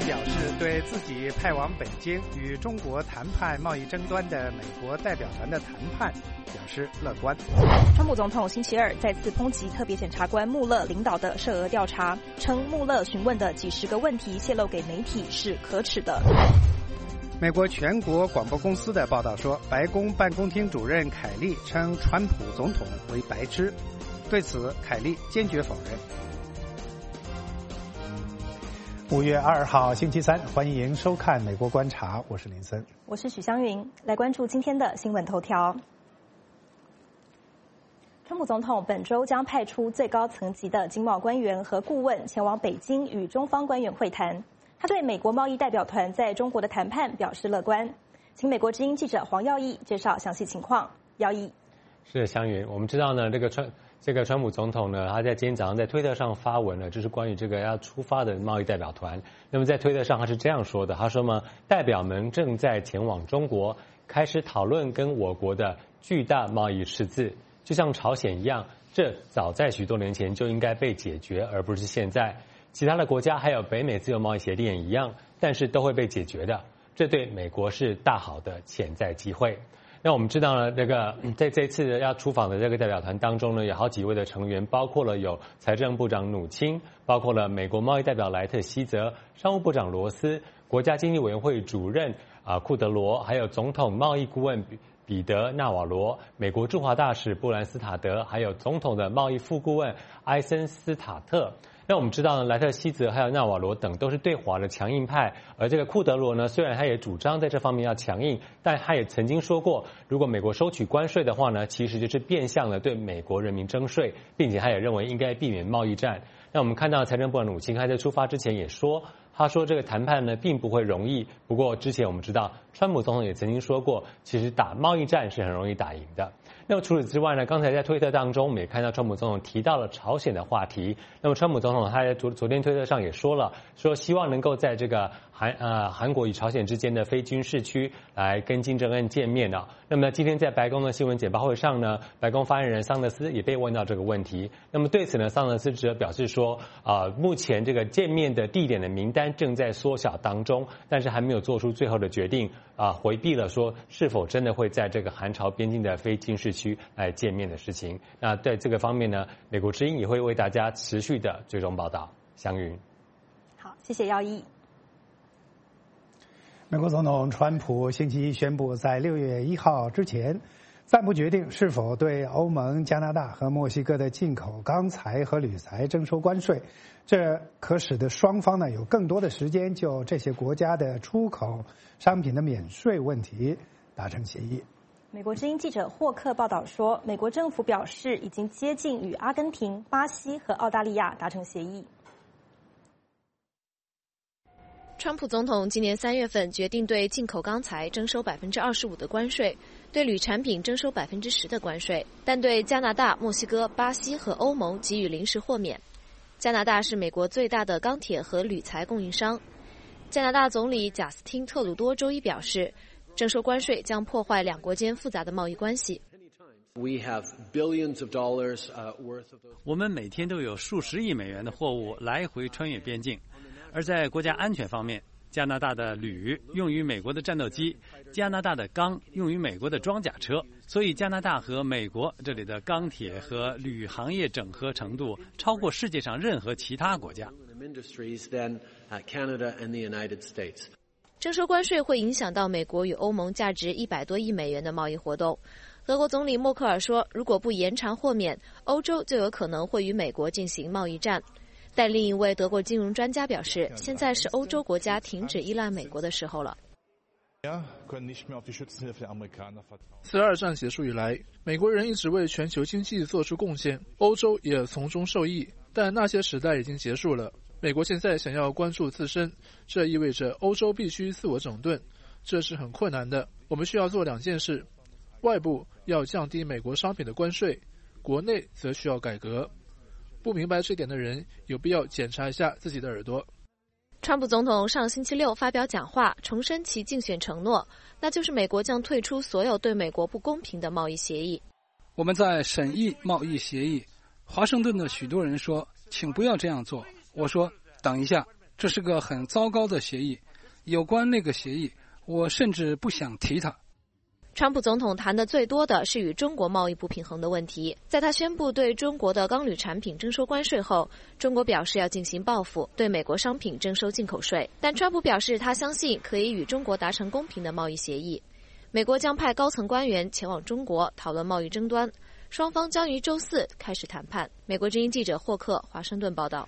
表示，对自己派往北京与中国谈判贸易争端的美国代表团的谈判表示乐观。 川普总统星期二再次抨击特别检察官穆勒领导的涉俄调查，称穆勒询问的几十个问题泄露给媒体是可耻的。 美国全国广播公司的报道说，白宫办公厅主任凯利称川普总统为白痴，对此凯利坚决否认。 5月2号星期三，欢迎收看《美国观察》，我是林森， 我是许湘云，来关注今天的新闻头条。川普总统本周将派出最高层级的经贸官员和顾问前往北京与中方官员会谈。他对美国贸易代表团在中国的谈判表示乐观。请美国之音记者黄耀义介绍详细情况。耀义， 是湘云，我们知道呢，这个川普总统呢，他在今天早上在推特上发文了，就是关于这个要出发的贸易代表团。那么在推特上他是这样说的，他说呢，代表们正在前往中国，开始讨论跟我国的巨大贸易赤字，就像朝鲜一样，这早在许多年前就应该被解决，而不是现在。其他的国家还有北美自由贸易协定也一样，但是都会被解决的，这对美国是大好的潜在机会。那我们知道呢，在这次要出访的这个代表团当中呢，有好几位的成员，包括了有财政部长努钦，包括了美国贸易代表莱特希泽、商务部长罗斯、国家经济委员会主任库德罗，还有总统贸易顾问彼得纳瓦罗、美国驻华大使布兰斯塔德，还有总统的贸易副顾问埃森斯塔特。那我们知道呢，莱特希泽还有纳瓦罗等都是对华的强硬派，而这个库德罗呢，虽然他也主张在这方面要强硬，但他也曾经说过，如果美国收取关税的话呢，其实就是变相的对美国人民征税，并且他也认为应该避免贸易战。那我们看到财政部长努钦他在出发之前也说，他说这个谈判呢并不会容易，不过之前我们知道川普总统也曾经说过，其实打贸易战是很容易打赢的。那么除此之外呢，刚才在推特当中我们也看到川普总统提到了朝鲜的话题。那么川普总统他在昨天推特上也说了，说希望能够在这个韩国与朝鲜之间的非军事区来跟金正恩见面的。那么今天在白宫的新闻简报会上呢，白宫发言人桑德斯也被问到这个问题。那么对此呢，桑德斯只表示说，目前这个见面的地点的名单正在缩小当中，但是还没有做出最后的决定，回避了说是否真的会在这个韩朝边境的非军事区来见面的事情。那在这个方面呢，美国之音也会为大家持续的追踪报道。湘云， 好，谢谢耀义。 美国总统川普星期一宣布，在6月1号之前暂不决定是否对欧盟、加拿大和墨西哥的进口钢材和铝材征收关税，这可使得双方呢有更多的时间就这些国家的出口商品的免税问题达成协议。 美国之音记者霍克报道说，美国政府表示已经接近与阿根廷、巴西和澳大利亚达成协议。 川普总统今年3月份决定对进口钢材征收25%的关税，对铝产品征收10%的关税，但对加拿大、墨西哥、巴西和欧盟给予临时豁免。加拿大是美国最大的钢铁和铝材供应商。加拿大总理贾斯汀·特鲁多周一表示，征收关税将破坏两国间复杂的贸易关系。 我们每天都有数十亿美元的货物来回穿越边境。而在国家安全方面，加拿大的铝用于美国的战斗机，加拿大的钢用于美国的装甲车，所以加拿大和美国这里的钢铁和铝行业整合程度超过世界上任何其他国家。 征收关税会影响到美国与欧盟价值100多亿美元的贸易活动。德国总理默克尔说，如果不延长豁免，欧洲就有可能会与美国进行贸易战。但另一位德国金融专家表示，现在是欧洲国家停止依赖美国的时候了。 自二战结束以来，美国人一直为全球经济做出贡献，欧洲也从中受益，但那些时代已经结束了。美国现在想要关注自身，这意味着欧洲必须自我整顿，这是很困难的。我们需要做2件事：外部要降低美国商品的关税，国内则需要改革。不明白这点的人有必要检查一下自己的耳朵。 川普总统上星期六发表讲话，重申其竞选承诺，那就是美国将退出所有对美国不公平的贸易协议。 我们在审议贸易协议，华盛顿的许多人说请不要这样做，我说等一下， 这是个很糟糕的协议。有关那个协议，我甚至不想提它。 川普总统谈的最多的是与中国贸易不平衡的问题。在他宣布对中国的钢铝产品征收关税后，中国表示要进行报复，对美国商品征收进口税。但川普表示，他相信可以与中国达成公平的贸易协议。美国将派高层官员前往中国讨论贸易争端，双方将于周4开始谈判。美国之音记者霍克华盛顿报道。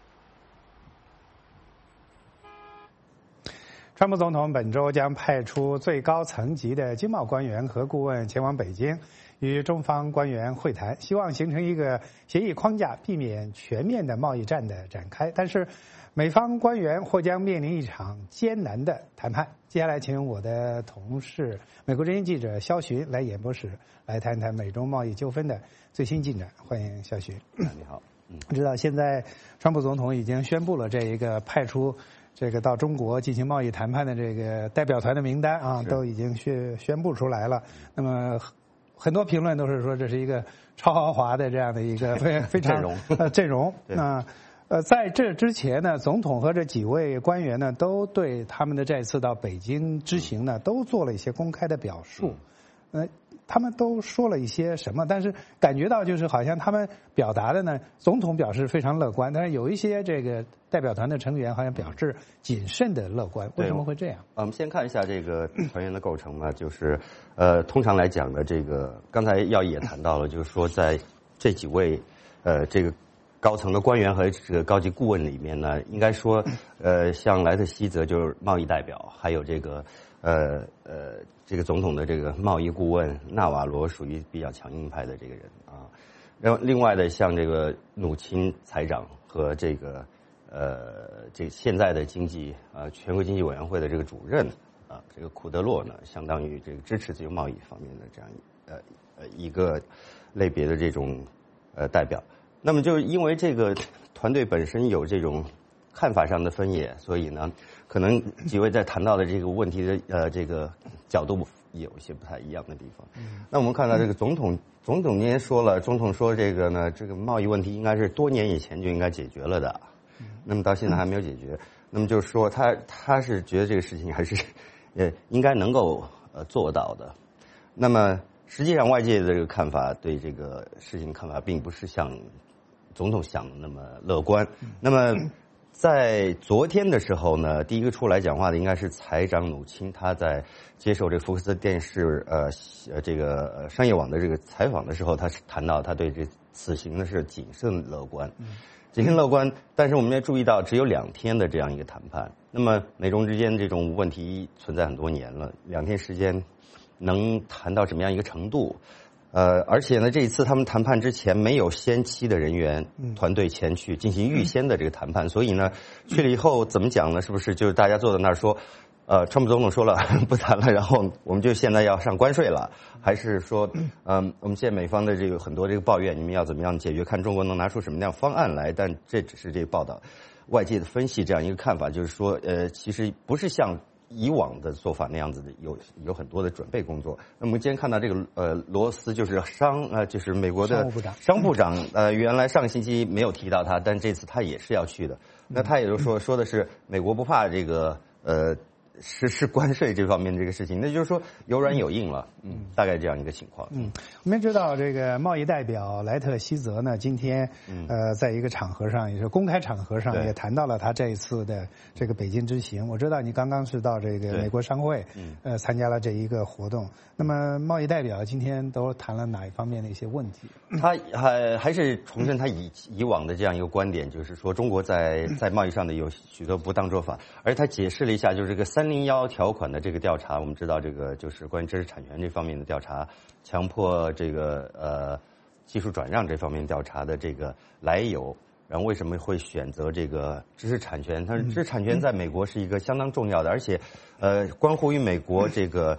川普总统本周将派出最高层级的经贸官员和顾问前往北京，与中方官员会谈，希望形成一个协议框架，避免全面的贸易战的展开。但是，美方官员或将面临一场艰难的谈判。接下来，请我的同事美国之音记者肖寻来演播室来谈谈美中贸易纠纷的最新进展。欢迎肖寻。 你好。 知道现在川普总统已经宣布了这一个派出这个到中国进行贸易谈判的这个代表团的名单啊，都已经宣布出来了。那么很多评论都是说这是一个超豪华的这样的一个非常阵容。那在这之前呢，总统和这几位官员呢，都对他们的这次到北京之行呢，都做了一些公开的表述。他们都说了一些什么？但是感觉到就是好像他们表达的呢，总统表示非常乐观，但是有一些这个代表团的成员好像表示谨慎的乐观。为什么会这样？ 我们先看一下这个团员的构成嘛，就是通常来讲呢，这个刚才耀义也谈到了，就是说在这几位这个高层的官员和这个高级顾问里面呢，应该说像莱特希泽就是贸易代表，还有这个这个总统的这个贸易顾问纳瓦罗属于比较强硬派的这个人啊。然后另外的像这个努钦财长和这个这个现在的全国经济委员会的这个主任啊，这个库德洛呢，相当于这个支持自由贸易方面的这样一个类别的这种代表。那么就是因为这个团队本身有这种看法上的分野，所以呢，可能几位在谈到的这个问题的这个角度有一些不太一样的地方。那我们看到这个总统今天说了，总统说这个呢，这个贸易问题应该是多年以前就应该解决了的，那么到现在还没有解决。那么就是说他是觉得这个事情还是应该能够做到的。那么实际上外界的这个看法对这个事情看法并不是像总统想的那么乐观。那么在昨天的时候呢，第一个出来讲话的应该是财长努钦，他在接受这个福克斯电视这个商业网的这个采访的时候，他是谈到他对这此行呢是谨慎乐观。谨慎乐观，但是我们也注意到只有2天的这样一个谈判。那么美中之间这种问题存在很多年了，2天时间能谈到什么样一个程度？而且呢，这一次他们谈判之前没有先期的人员团队前去进行预先的这个谈判，所以呢，去了以后怎么讲呢？是不是就是大家坐在那儿说，川普总统说了不谈了，然后我们就现在要上关税了？还是说，我们现在美方的这个很多这个抱怨，你们要怎么样解决？看中国能拿出什么样方案来？但这只是这个报道外界的分析这样一个看法，就是说，其实不是像以往的做法那样子的，有很多的准备工作。那么我们今天看到这个罗斯就是就是美国的商务部长，原来上个星期没有提到他，但这次他也是要去的。那他也就说的是美国不怕这个实施关税这方面这个事情，那就是说有软有硬了，大概这样一个情况。 我们知道这个贸易代表莱特希泽呢，今天在一个场合上，也是公开场合上，也谈到了他这一次的这个北京之行。我知道你刚刚是到这个美国商会参加了这一个活动。那么贸易代表今天都谈了哪一方面的一些问题？ 他还是重申他以往的这样一个观点，就是说中国在贸易上的有许多不当做法，而他解释了一下，就是这个301条款的这个调查。我们知道这个就是关于知识产权这方面的调查，强迫这个技术转让这方面调查的这个来由，然后为什么会选择这个知识产权？它知识产权在美国是一个相当重要的，而且关乎于美国这个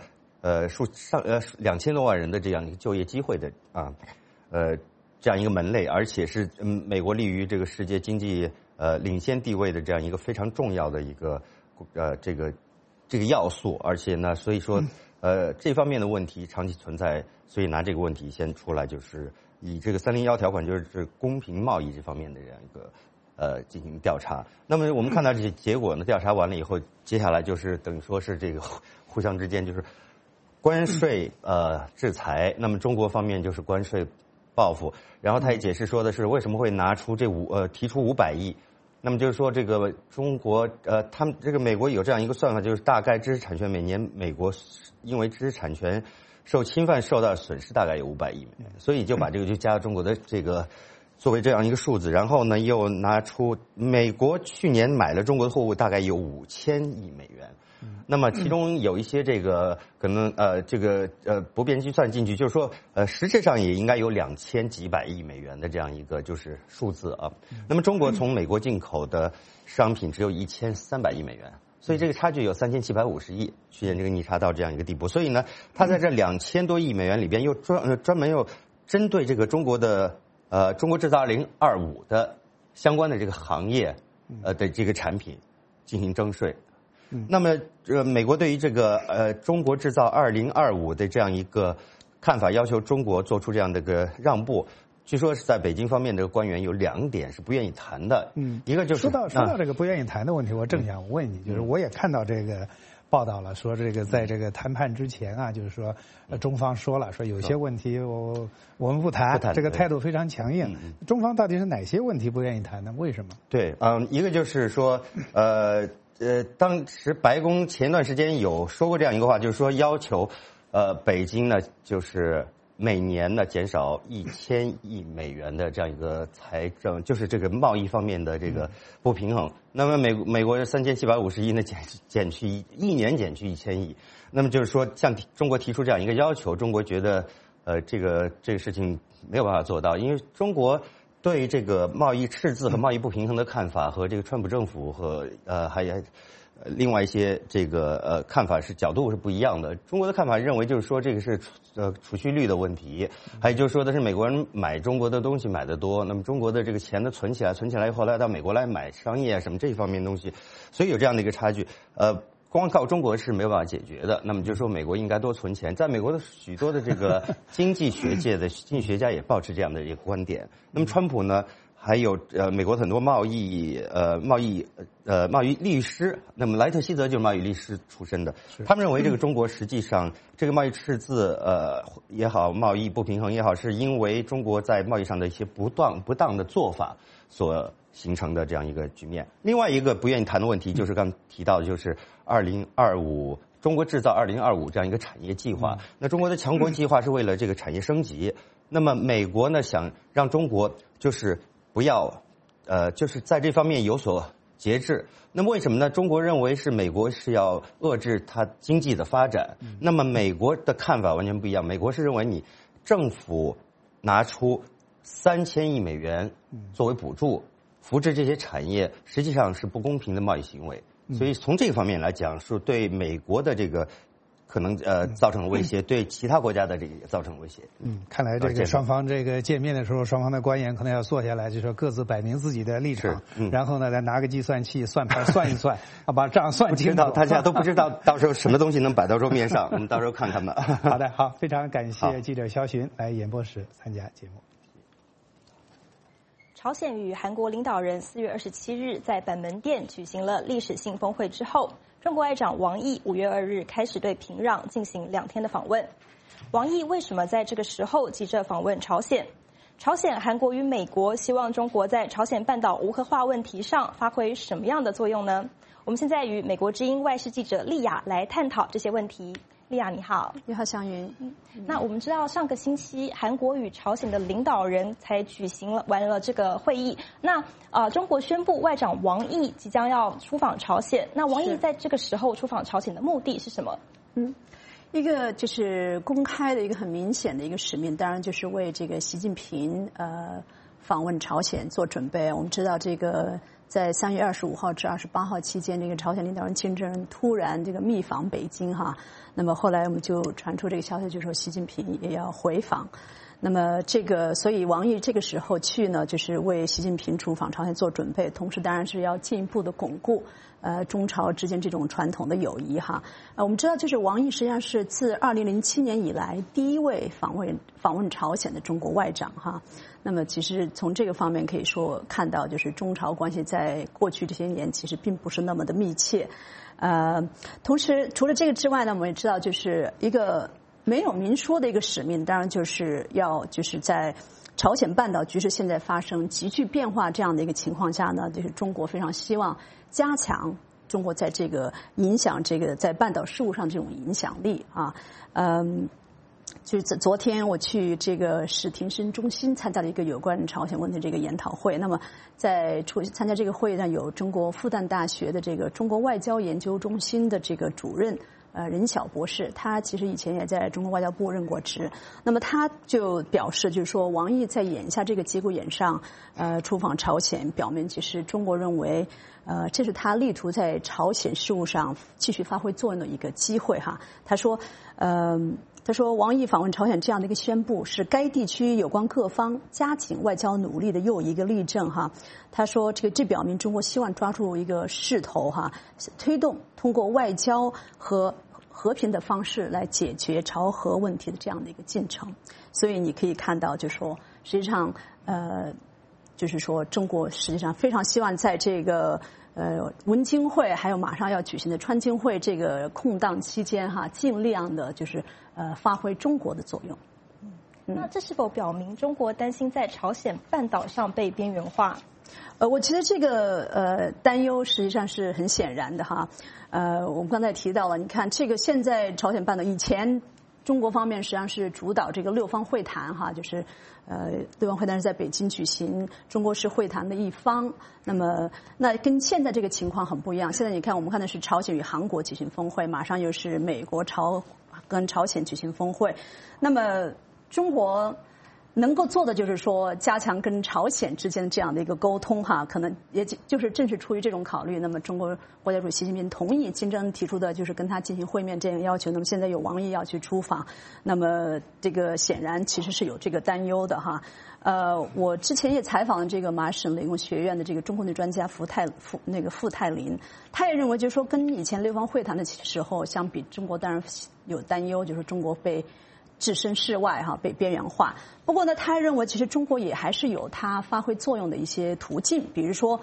2000多万人的这样一个就业机会的这样一个门类，而且是美国立于这个世界经济领先地位的这样一个非常重要的一个这个要素。而且呢，所以说这方面的问题长期存在，所以拿这个问题先出来，就是以这个301条款，就是公平贸易这方面的这样一个进行调查。那么我们看到这些结果呢，调查完了以后，接下来就是等于说是这个互相之间就是关税制裁，那么中国方面就是关税报复。然后他也解释说的是为什么会拿出提出500亿。那么就是说，这个中国他们这个美国有这样一个算法，就是大概知识产权每年美国因为知识产权受侵犯受到损失大概有500亿美元，所以就把这个就加中国的这个作为这样一个数字，然后呢又拿出美国去年买了中国的货物大概有5000亿美元。那么其中有一些这个可能不便计算进去，就是说实质上也应该有2000几百亿美元的这样一个就是数字啊。那么中国从美国进口的商品只有1300亿美元，所以这个差距有3750亿，出现这个逆差到这样一个地步。所以呢，它在这2000多亿美元里边又专门又针对这个中国的中国制造2025的相关的这个行业的这个产品进行征税。那么美国对于这个中国制造2025的这样一个看法，要求中国做出这样的个让步。据说是在北京方面这个官员有2点是不愿意谈的。一个就是说到这个不愿意谈的问题，我正想问你，就是我也看到这个报道了，说这个在这个谈判之前啊，就是说中方说了，说有些问题我们不谈，这个态度非常强硬。中方到底是哪些问题不愿意谈呢？为什么？ 对，一个就是说当时白宫前段时间有说过这样一个话，就是说要求北京呢就是每年呢减少1000亿美元的这样一个财政，就是这个贸易方面的这个不平衡。那么美国3750亿呢减去一年减去1000亿，那么就是说向中国提出这样一个要求，中国觉得这个事情没有办法做到，因为中国对这个贸易赤字和贸易不平衡的看法和这个川普政府和还有另外一些这个看法角度是不一样的。中国的看法认为就是说这个是储蓄率的问题，还有就是说的是美国人买中国的东西买得多，那么中国的这个钱呢存起来以后来到美国来买商业什么这一方面的东西，所以有这样的一个差距。光靠中国是没有办法解决的。那么就是说美国应该多存钱，在美国的许多的这个经济学界的经济学家也保持这样的一个观点。那么川普呢，还有美国很多贸易律师，那么莱特希泽就是贸易律师出身的，他们认为这个中国实际上这个贸易赤字也好，贸易不平衡也好，是因为中国在贸易上的一些不当的做法所形成的这样一个局面。另外一个不愿意谈的问题就是刚提到的，就是2025中国制造2025这样一个产业计划。那中国的强国计划是为了这个产业升级，那么美国呢想让中国就是不要就是在这方面有所节制。那么为什么呢？中国认为是美国是要遏制它经济的发展，那么美国的看法完全不一样。美国是认为你政府拿出3000亿美元作为补助扶持这些产业，实际上是不公平的贸易行为。所以从这个方面来讲，是对美国的这个可能造成威胁，对其他国家的这个也造成威胁。 看来这个双方这个见面的时候，双方的官员可能要坐下来，就说各自摆明自己的立场，然后呢再拿个计算器算盘算一算，把账算清楚。 大家都不知道到时候什么东西能摆到桌面上，我们到时候看看吧。 好的，好，非常感谢记者肖寻来演播室参加节目。 朝鲜与韩国领导人4月27日在板门店举行了历史性峰会之后，中国外长王毅5月2日开始对平壤进行2天的访问。王毅为什么在这个时候急着访问朝鲜？朝鲜、韩国与美国希望中国在朝鲜半岛无核化问题上发挥什么样的作用呢？我们现在与美国之音外事记者丽雅来探讨这些问题。丽雅你好。 你好，祥云。 那我们知道上个星期韩国与朝鲜的领导人才举行完了这个会议，那中国宣布外长王毅即将要出访朝鲜，那王毅在这个时候出访朝鲜的目的是什么？ 一个就是公开的一个很明显的一个使命，当然就是为这个习近平访问朝鲜做准备。我们知道这个在3月25号至28号期间，这个朝鲜领导人金正恩突然这个密访北京哈，那么后来我们就传出这个消息，就说习近平也要回访。 那么所以王毅这个时候去呢，就是为习近平出访朝鲜做准备，同时当然是要进一步的巩固中朝之间这种传统的友谊哈。我们知道，就是王毅实际上是自2007年以来第一位访问朝鲜的中国外长哈。那么其实从这个方面可以说看到，就是中朝关系在过去这些年其实并不是那么的密切。同时除了这个之外呢，我们也知道就是一个没有明说的一个使命，当然就是在朝鲜半岛局势现在发生急剧变化这样的一个情况下呢，就是中国非常希望加强中国在这个影响在半岛事务上这种影响力啊。就是昨天我去这个史廷生中心参加了一个有关朝鲜问题这个研讨会。那么在参加这个会上，有中国复旦大学的这个中国外交研究中心的这个主任任晓博士，他其实以前也在中国外交部任过职。那么他就表示，就是说王毅在眼下这个节骨眼上出访朝鲜，表明其实中国认为这是他力图在朝鲜事务上继续发挥作用的一个机会哈。他说王毅访问朝鲜这样的一个宣布，是该地区有关各方加紧外交努力的又一个例证哈。他说这表明中国希望抓住一个势头哈，推动通过外交和和平的方式来解决朝核问题的这样的一个进程。所以你可以看到，就是说实际上就是说中国实际上非常希望在这个文经会还有马上要举行的川青会这个空档期间哈，尽量的就是发挥中国的作用。 那这是否表明中国担心在朝鲜半岛上被边缘化？ 我觉得这个担忧实际上是很显然的哈。我们刚才提到了，你看这个现在朝鲜半岛以前中国方面实际上是主导这个六方会谈哈，就是六方会谈是在北京举行，中国是会谈的一方。那跟现在这个情况很不一样。现在你看，我们看的是朝鲜与韩国举行峰会，马上又是美国跟朝鲜举行峰会。那么中国能够做的就是说加强跟朝鲜之间的这样的一个沟通哈，可能也就是正是出于这种考虑，那么中国国家主席习近平同意金正恩提出的就是跟他进行会面这样要求。那么现在有王毅要去出访，那么这个显然其实是有这个担忧的哈。我之前也采访了这个麻省理工学院的这个中国的专家傅泰林，他也认为就是说跟以前六方会谈的时候相比，中国当然有担忧，就是中国被置身事外哈，被边缘化。不过呢，他认为其实中国也还是有它发挥作用的一些途径，比如说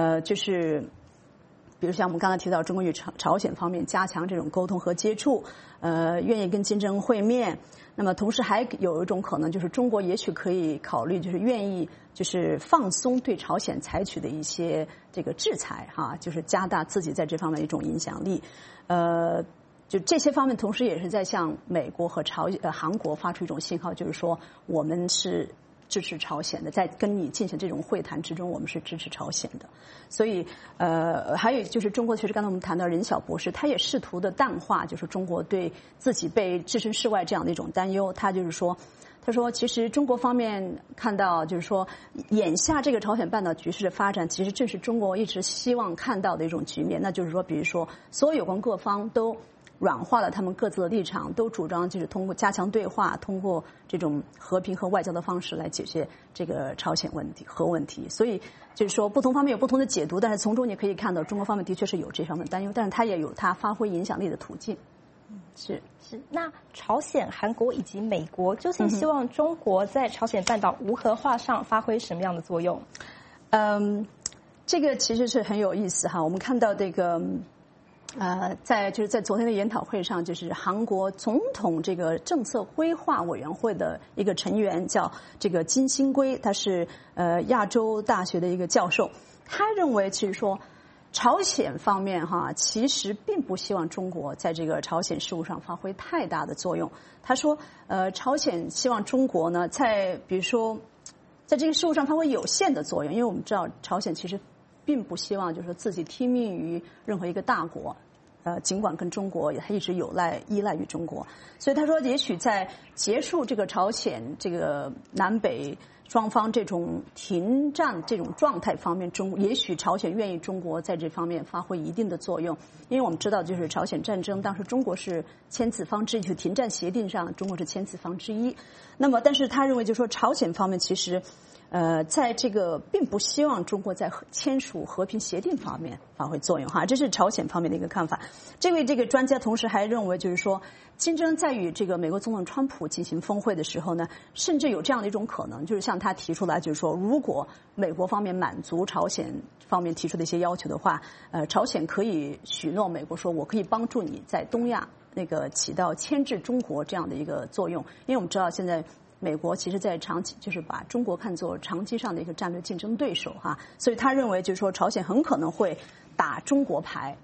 比如像我们刚才提到，中国与朝鲜方面加强这种沟通和接触，愿意跟金正恩会面。那么同时还有一种可能，就是中国也许可以考虑，就是愿意就是放松对朝鲜采取的一些这个制裁哈，就是加大自己在这方面的一种影响力。就这些方面，同时也是在向美国和韩国发出一种信号，就是说我们是支持朝鲜的，在跟你进行这种会谈之中，我们是支持朝鲜的。所以还有就是中国，其实刚才我们谈到任晓博士，他也试图的淡化就是中国对自己被置身事外这样的一种担忧。他说其实中国方面看到就是说眼下这个朝鲜半岛局势的发展，其实正是中国一直希望看到的一种局面。那就是说比如说所有有关各方都软化了他们各自的立场，都主张就是通过加强对话，通过这种和平和外交的方式来解决这个朝鲜问题、核问题。所以就是说不同方面有不同的解读，但是从中你可以看到中国方面的确是有这方面的担忧，但是它也有它发挥影响力的途径。是。 那朝鲜、韩国以及美国究竟希望中国在朝鲜半岛无核化上发挥什么样的作用？ 这个其实是很有意思哈。我们看到这个在昨天的研讨会上，就是韩国总统这个政策规划委员会的一个成员叫这个金星圭，他是亚洲大学的一个教授。他认为其实说朝鲜方面哈，其实并不希望中国在这个朝鲜事务上发挥太大的作用。他说朝鲜希望中国呢，在比如说在这个事务上发挥有限的作用，因为我们知道朝鲜其实并不希望就是说自己听命于任何一个大国，尽管跟中国也一直依赖于中国。所以他说也许在结束这个朝鲜这个南北双方这种停战这种状态方面，也许朝鲜愿意中国在这方面发挥一定的作用，因为我们知道，就是朝鲜战争当时中国是签字方之一，就停战协定上中国是签字方之一。那么，但是他认为，就是说朝鲜方面其实。在这个并不希望中国在签署和平协定方面发挥作用哈，这是朝鲜方面的一个看法。这位专家同时还认为，就是说，金正恩在与这个美国总统川普进行峰会的时候呢，甚至有这样的一种可能，就是向他提出来，就是说，如果美国方面满足朝鲜方面提出的一些要求的话，朝鲜可以许诺美国说，我可以帮助你在东亚那个起到牵制中国这样的一个作用，因为我们知道现在。美国其实在长期就是把中国看作长期上的一个战略竞争对手哈，所以他认为就是说朝鲜很可能会打中国牌，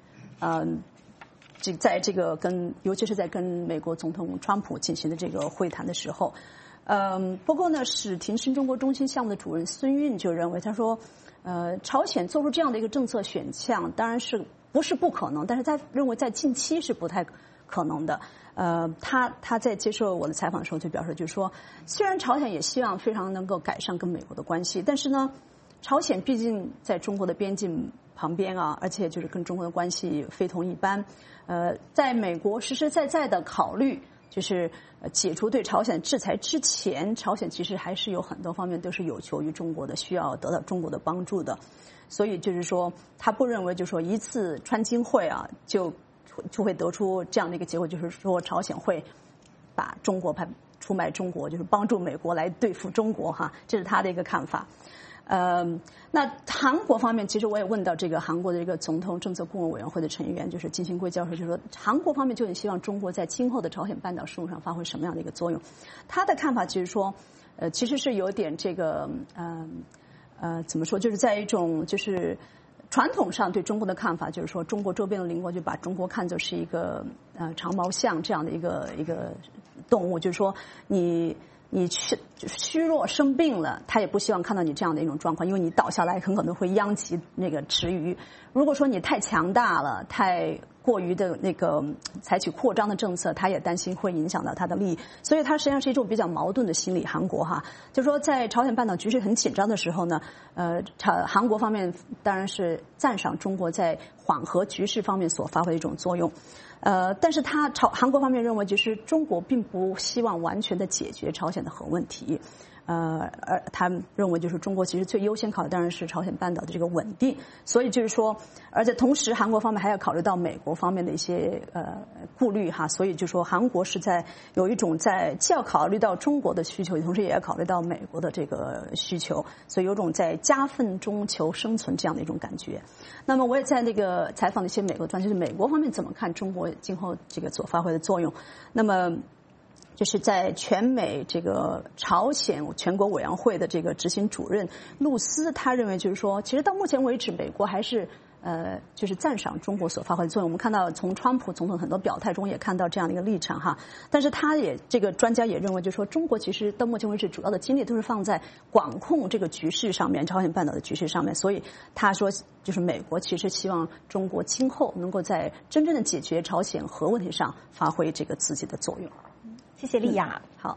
在这个尤其是在跟美国总统川普进行的这个会谈的时候，不过呢，史廷新中国中心项目的主任孙运就认为，他说，朝鲜做出这样的一个政策选项，当然是不是不可能，但是他认为在近期是不太可能的。他在接受我的采访的时候就表示，就是说，虽然朝鲜也希望非常能够改善跟美国的关系，但是呢，朝鲜毕竟在中国的边境旁边啊，而且就是跟中国的关系非同一般。在美国实实在在的考虑，就是解除对朝鲜制裁之前，朝鲜其实还是有很多方面都是有求于中国的，需要得到中国的帮助的。所以就是说，他不认为就是说一次川金会啊就会得出这样的一个结果，就是说朝鲜会把中国出卖中国，就是帮助美国来对付中国哈，这是他的一个看法。那韩国方面，其实我也问到这个韩国的这个总统政策顾问委员会的成员，就是金星圭教授，就说韩国方面就很希望中国在今后的朝鲜半岛事务上发挥什么样的一个作用。他的看法就是说，其实是有点这个怎么说，就是在一种就是传统上对中国的看法，就是说中国周边的邻国就把中国看作是一个长毛象这样的一个动物，就是说你虚弱生病了，他也不希望看到你这样的一种状况，因为你倒下来很可能会殃及那个池鱼。如果说你太强大了，太过于的那个采取扩张的政策，他也担心会影响到他的利益，所以他实际上是一种比较矛盾的心理。韩国哈，就是说在朝鲜半岛局势很紧张的时候呢，韩国方面当然是赞赏中国在缓和局势方面所发挥的一种作用。但是韩国方面认为，就是中国并不希望完全的解决朝鲜的核问题，而他认为就是中国其实最优先考虑当然是朝鲜半岛的这个稳定，所以就是说，而且同时韩国方面还要考虑到美国方面的一些顾虑哈，所以就说韩国是在有一种在既要考虑到中国的需求，同时也要考虑到美国的这个需求，所以有种在夹缝中求生存这样的一种感觉。那么我也在那个采访的一些美国专家，就是美国方面怎么看中国今后这个所发挥的作用。那么就是在全美这个朝鲜全国委员会的这个执行主任露丝，他认为就是说，其实到目前为止，美国还是就是赞赏中国所发挥的作用。我们看到从川普总统很多表态中也看到这样的一个立场哈。但是他也这个专家也认为，就是说中国其实到目前为止主要的精力都是放在管控这个局势上面，朝鲜半岛的局势上面。所以他说，就是美国其实希望中国今后能够在真正的解决朝鲜核问题上发挥这个自己的作用。 谢谢丽雅。 好。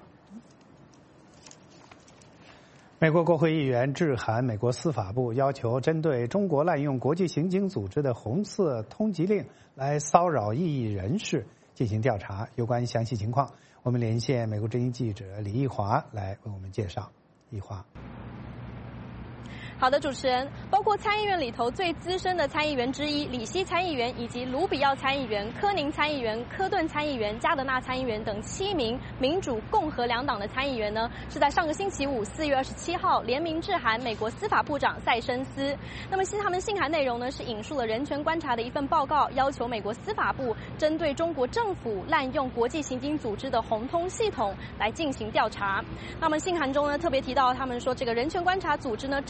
美国国会议员致函美国司法部，要求针对中国滥用国际刑警组织的红色通缉令来骚扰异议人士进行调查。有关详细情况，我们连线美国之音记者李义华来为我们介绍。义华。 好的，主持人，包括参议院里头最资深的参议员之一里希参议员，以及卢比奥参议员、柯宁参议员、科顿参议员、加德纳参议员等7名民主、共和两党的参议员呢，是在上个星期五4月27号联名致函美国司法部长塞申斯。那么他们信函内容呢，是引述了人权观察的一份报告，要求美国司法部针对中国政府滥用国际刑警组织的红通系统来进行调查。那么信函中呢，特别提到他们说，这个人权观察组织呢，掌握了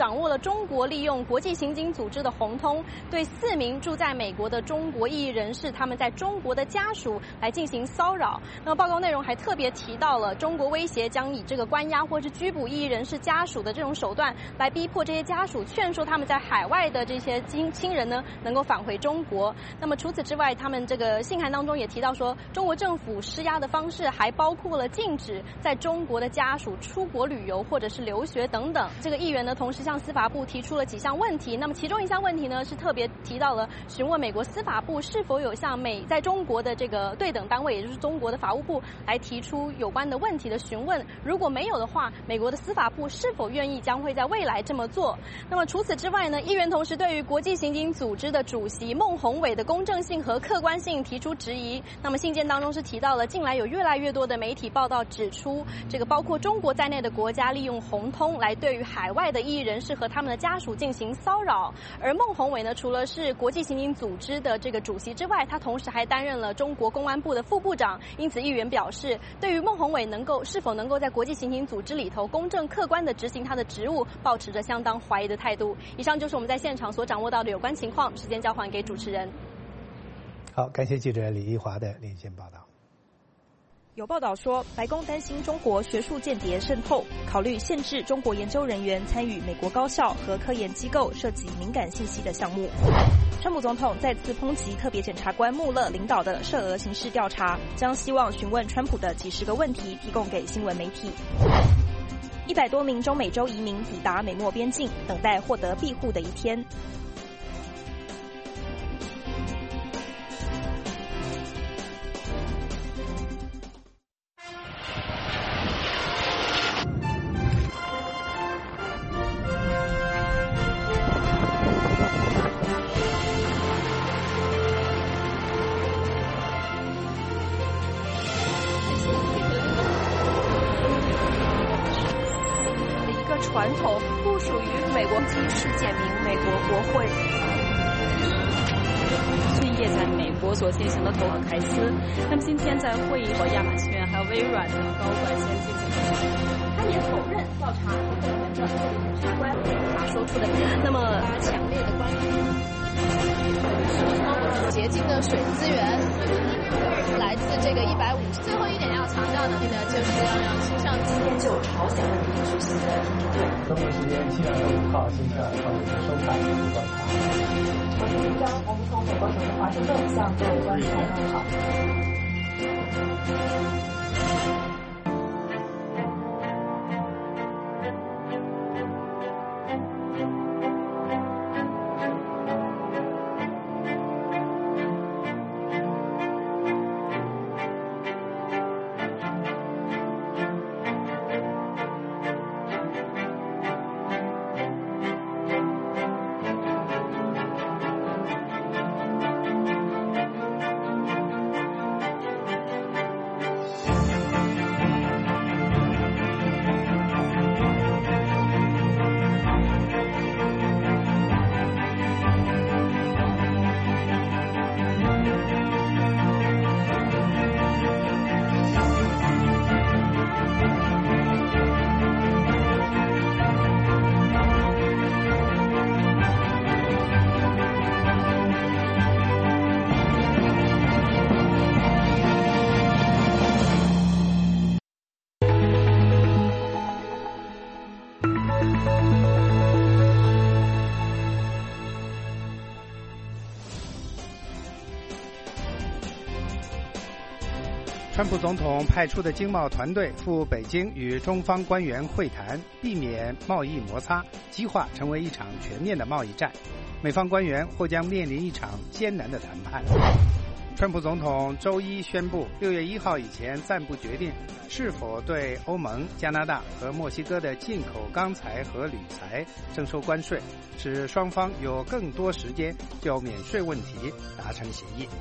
中国利用国际刑警组织的红通，对4名住在美国的中国异议人士，他们在中国的家属来进行骚扰。那么报告内容还特别提到了中国威胁将以这个关押或是拘捕异议人士家属的这种手段，来逼迫这些家属劝说他们在海外的这些亲人呢能够返回中国。那么除此之外，他们这个信函当中也提到说，中国政府施压的方式还包括了禁止在中国的家属出国旅游或者是留学等等。这个议员呢，同时向司法部提出了几项问题。那么其中一项问题呢，是特别提到了询问美国司法部是否有向在中国的这个对等单位，也就是中国的法务部来提出有关的问题的询问。如果没有的话，美国的司法部是否愿意将会在未来这么做？那么除此之外呢，议员同时对于国际刑警组织的主席孟宏伟的公正性和客观性提出质疑。那么信件当中是提到了，近来有越来越多的媒体报道指出，这个包括中国在内的国家利用红通来对于海外的异议人士和他们的家属进行骚扰。而孟宏伟呢，除了是国际刑警组织的这个主席之外，他同时还担任了中国公安部的副部长。因此议员表示，对于孟宏伟是否能够在国际刑警组织里头公正客观地执行他的职务，抱持着相当怀疑的态度。以上就是我们在现场所掌握到的有关情况，时间交还给主持人。 好，感谢记者李一华的连线报道。 有报道说，白宫担心中国学术间谍渗透，考虑限制中国研究人员参与美国高校和科研机构涉及敏感信息的项目。川普总统再次抨击特别检察官穆勒领导的涉俄刑事调查，将希望询问川普的几十个问题提供给新闻媒体。100多名中美洲移民抵达美墨边境，等待获得庇护的一天。 传统不属于美国基事件名美国国会。是业在美国所进行的投凯斯，那么今天在会议和亚马逊还有微软的高管先进行他也否认调查部门的特别检察官他说出的那么强烈的关于洁净的水资源来自这个150。最后一点要强调的呢，就是要让新上今天就朝鲜问题举行的中国时间7月5号星期二上午的收看和观察。 我是李章，我们从美国首都华盛顿向各位观众问好。 川普总统派出的经贸团队赴北京与中方官员会谈，避免贸易摩擦激化成为一场全面的贸易战。美方官员或将面临一场艰难的谈判。川普总统周一宣布，6月1号以前暂不决定是否对欧盟、加拿大和墨西哥的进口钢材和铝材征收关税，使双方有更多时间就免税问题达成协议。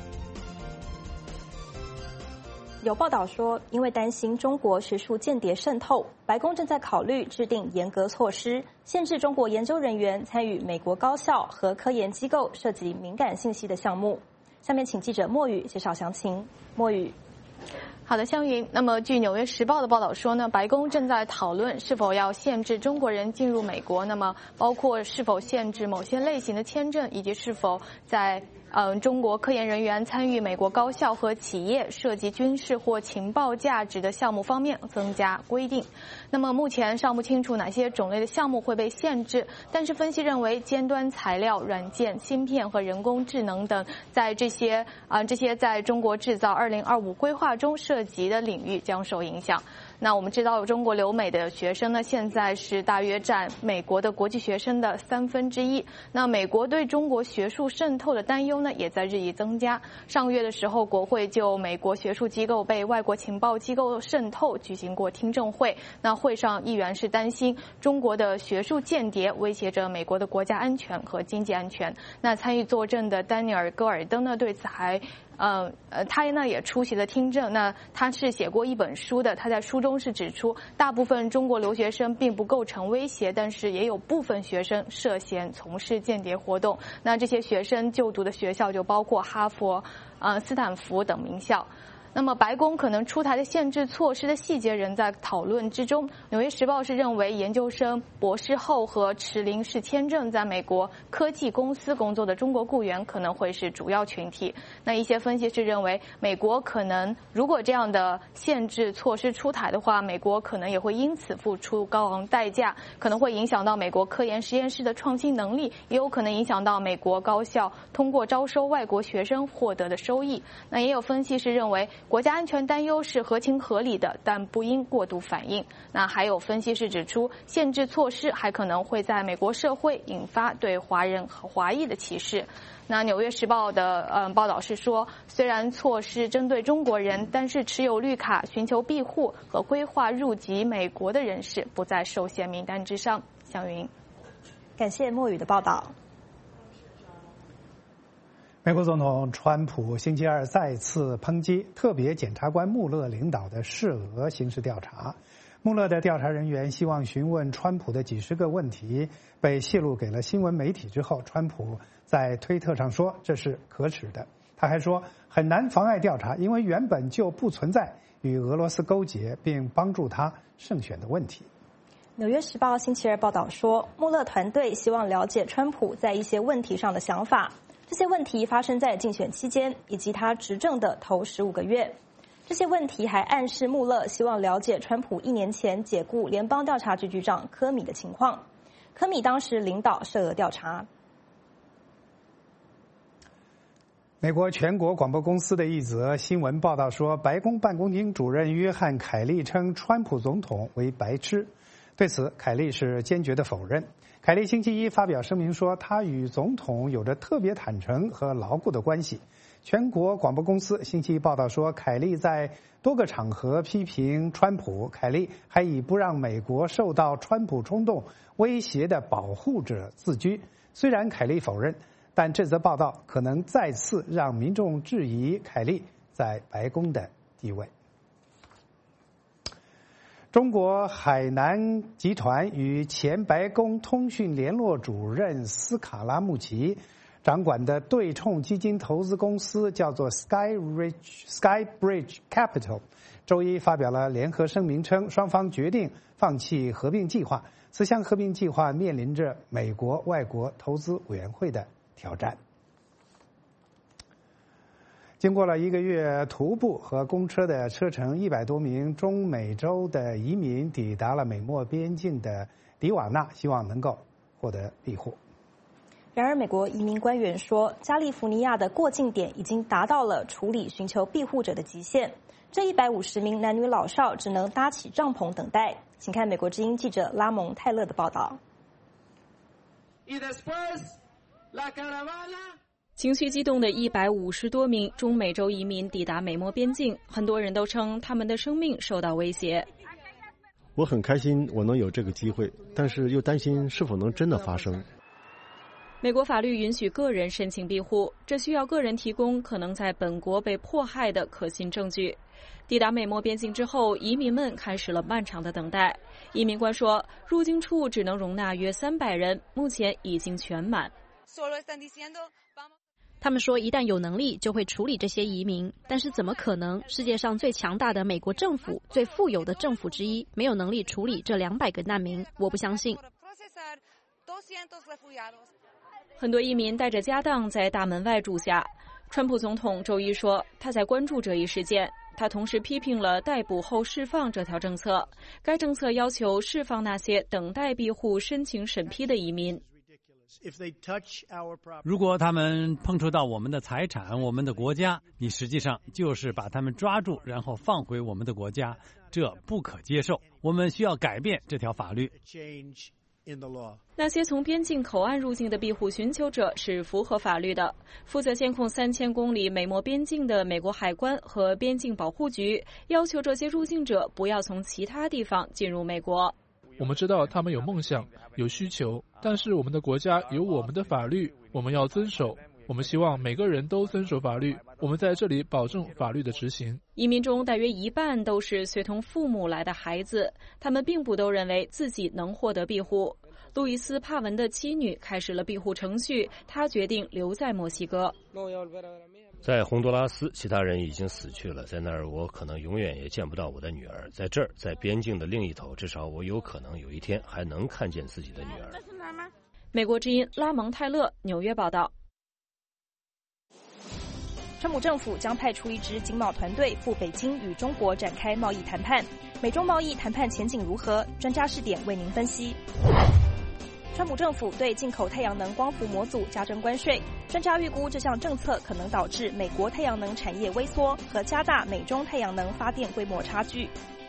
有报道说，因为担心中国学术间谍渗透，白宫正在考虑制定严格措施，限制中国研究人员参与美国高校和科研机构涉及敏感信息的项目。下面请记者莫宇介绍详情。莫宇。 好的，湘云。那么，据《纽约时报》的报道说呢，白宫正在讨论是否要限制中国人进入美国，那么包括是否限制某些类型的签证，以及是否在中国科研人员参与美国高校和企业涉及军事或情报价值的项目方面增加规定。那么目前尚不清楚哪些种类的项目会被限制，但是分析认为，尖端材料、软件、芯片和人工智能等，在这些在中国制造2025规划中涉及的领域将受影响。那我们知道，中国留美的学生呢，现在是大约占美国的国际学生的1/3。那美国对中国学术渗透的担忧呢，也在日益增加。上个月的时候，国会就美国学术机构被外国情报机构渗透举行过听证会。那会上，议员是担心中国的学术间谍威胁着美国的国家安全和经济安全。那参与作证的丹尼尔·戈尔登呢，对此他呢也出席了听证。那他是写过一本书的，他在书中是指出，大部分中国留学生并不构成威胁，但是也有部分学生涉嫌从事间谍活动。那这些学生就读的学校就包括哈佛、斯坦福等名校。那么白宫可能出台的限制措施的细节仍在讨论之中。纽约时报是认为，研究生、博士后和持临时签证在美国科技公司工作的中国雇员可能会是主要群体。那一些分析师认为，美国可能如果这样的限制措施出台的话，美国可能也会因此付出高昂代价，可能会影响到美国科研实验室的创新能力，也有可能影响到美国高校通过招收外国学生获得的收益。那也有分析师认为，国家安全担忧是合情合理的，但不应过度反应。那还有分析师指出，限制措施还可能会在美国社会引发对华人和华裔的歧视。那《纽约时报》的报道是说，虽然措施针对中国人，但是持有绿卡、寻求庇护和规划入籍美国的人士不在受限名单之上。湘云， 感谢莫宇的报道。 美国总统川普星期二再次抨击特别检察官穆勒领导的涉俄刑事调查。穆勒的调查人员希望询问川普的几十个问题被泄露给了新闻媒体之后，川普在推特上说这是可耻的。他还说很难妨碍调查，因为原本就不存在与俄罗斯勾结并帮助他胜选的问题。 纽约时报星期二报道说，穆勒团队希望了解川普在一些问题上的想法。这些问题发生在竞选期间以及他执政的头15个月。这些问题还暗示穆勒希望了解川普1年前解雇联邦调查局局长科米的情况。科米当时领导涉俄调查。 美国全国广播公司的一则新闻报道说，白宫办公厅主任约翰·凯利称川普总统为白痴。对此，凯利是坚决的否认。凯利星期一发表声明说，他与总统有着特别坦诚和牢固的关系。全国广播公司星期一报道说，凯利在多个场合批评川普。凯利还以不让美国受到川普冲动威胁的保护者自居。虽然凯利否认，但这则报道可能再次让民众质疑凯利在白宫的地位。中国海南集团与前白宫通讯联络主任斯卡拉穆齐掌管的对冲基金投资公司叫做 Skybridge Capital， 周一发表了联合声明称，双方决定放弃合并计划。此项合并计划面临着美国外国投资委员会的挑战。经过了1个月徒步和公车的车程，100多名中美洲的移民抵达了美墨边境的迪瓦纳，希望能够获得庇护。 然而，美国移民官员说，加利福尼亚的过境点已经达到了处理寻求庇护者的极限。这150名男女老少只能搭起帐篷等待。请看美国之音记者拉蒙泰勒的报道。 情绪激动的150多名中美洲移民抵达美墨边境，很多人都称他们的生命受到威胁。 我很开心我能有这个机会，但是又担心是否能真的发生。 美国法律允许个人申请庇护，这需要个人提供可能在本国被迫害的可信证据。抵达美墨边境之后，移民们开始了漫长的等待。移民官说，入境处只能容纳约300人，目前已经全满。 他们说，一旦有能力，就会处理这些移民。但是怎么可能？世界上最强大的美国政府、最富有的政府之一，没有能力处理这200个难民？我不相信。 很多移民带着家当在大门外住下。川普总统周一说，他在关注这一事件。他同时批评了逮捕后释放这条政策。该政策要求释放那些等待庇护申请审批的移民。 如果他们碰触到我们的财产、我们的国家，你实际上就是把他们抓住，然后放回我们的国家，这不可接受。我们需要改变这条法律。 那些从边境口岸入境的庇护寻求者是符合法律的。负责监控3000公里美墨边境的美国海关和边境保护局要求这些入境者不要从其他地方进入美国。 我们知道他们有梦想、有需求，但是我们的国家有我们的法律，我们要遵守。我们希望每个人都遵守法律，我们在这里保证法律的执行。 移民中大约一半都是随同父母来的孩子，他们并不都认为自己能获得庇护。路易斯·帕文的妻女开始了庇护程序，他决定留在墨西哥。 在洪都拉斯，其他人已经死去了，在那儿我可能永远也见不到我的女儿。在这儿，在边境的另一头，至少我有可能有一天还能看见自己的女儿。 美国之音拉蒙泰勒纽约报道。 川普政府将派出一支经贸团队赴北京与中国展开贸易谈判。美中贸易谈判前景如何？专家视点为您分析。川普政府对进口太阳能光伏模组加征关税，专家预估这项政策可能导致美国太阳能产业萎缩和加大美中太阳能发电规模差距。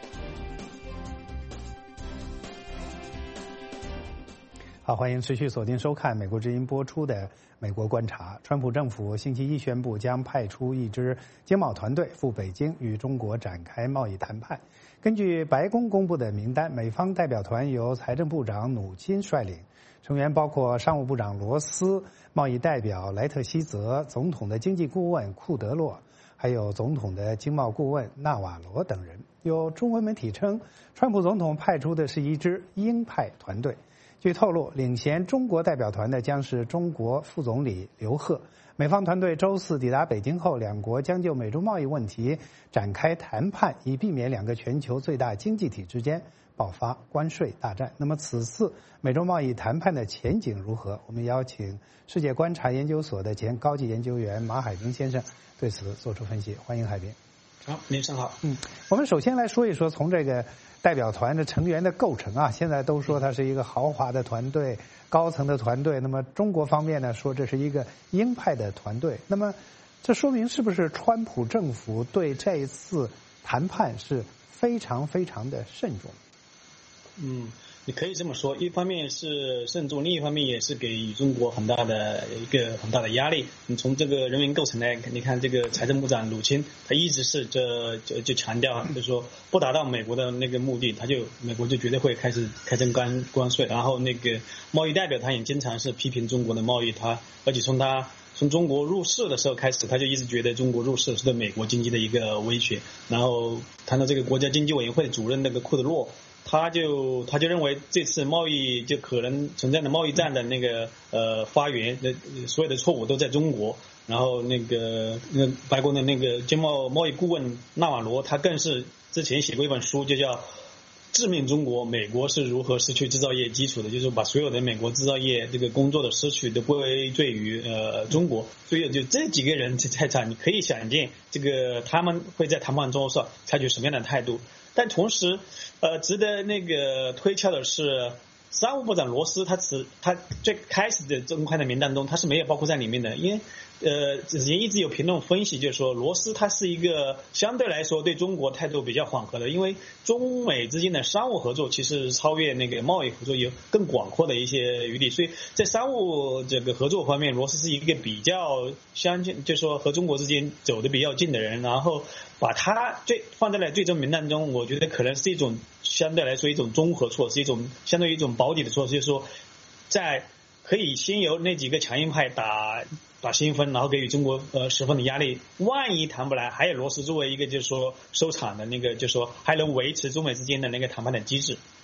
好，欢迎持续锁定收看美国之音播出的《美国观察》。川普政府星期一宣布将派出一支经贸团队赴北京与中国展开贸易谈判。根据白宫公布的名单，美方代表团由财政部长努钦率领，成员包括商务部长罗斯、贸易代表莱特希泽、总统的经济顾问库德洛，还有总统的经贸顾问纳瓦罗等人。有中文媒体称，川普总统派出的是一支鹰派团队。据透露，领衔中国代表团的将是中国副总理刘鹤。美方团队周四抵达北京后，两国将就美中贸易问题展开谈判，以避免两个全球最大经济体之间爆发关税大战。那么此次美中贸易谈判的前景如何？我们邀请世界观察研究所的前高级研究员马海平先生对此做出分析。欢迎海平。 好，您上好。 我们首先来说一说从这个代表团的成员的构成啊，现在都说它是一个豪华的团队、高层的团队。那么中国方面呢说这是一个鹰派的团队。那么这说明是不是川普政府对这一次谈判是非常非常的慎重？ 你可以这么说，一方面是慎重，另一方面也是给予中国很大的压力。你从这个人员构成来，你看这个财政部长鲁钦，他一直是就强调，就是说不达到美国的那个目的，美国就绝对会开始开征关税。然后那个贸易代表他也经常是批评中国的贸易，而且从中国入世的时候开始，他就一直觉得中国入世是对美国经济的一个威胁。然后谈到这个国家经济委员会的主任那个库德洛，他就认为这次贸易就可能存在的贸易战的那个发源的所有的错误都在中国。然后那个白宫的那个经贸易顾问纳瓦罗，他更是之前写过一本书，就叫《致命中国：美国是如何失去制造业基础的》，就是把所有的美国制造业这个工作的失去都归罪于中国。所以就这几个人在场，你可以想见这个他们会在谈判中上采取什么样的态度。但同时值得那个推敲的是，商务部长罗斯他最开始的公开的名单中他是没有包括在里面的，因为之前一直有评论分析，就是说罗斯他是一个相对来说对中国态度比较缓和的，因为中美之间的商务合作其实超越那个贸易合作有更广阔的一些余地，所以在商务这个合作方面，罗斯是一个比较相近，就是说和中国之间走得比较近的人，然后把他放在了最终名单中，我觉得可能是一种相对来说一种综合措施，相对于一种保底的措施，就是说在可以先由那几个强硬派打先锋，然后给予中国十分的压力。万一谈不来，还有罗斯作为一个就是说收场的那个，就是说还能维持中美之间的那个谈判的机制。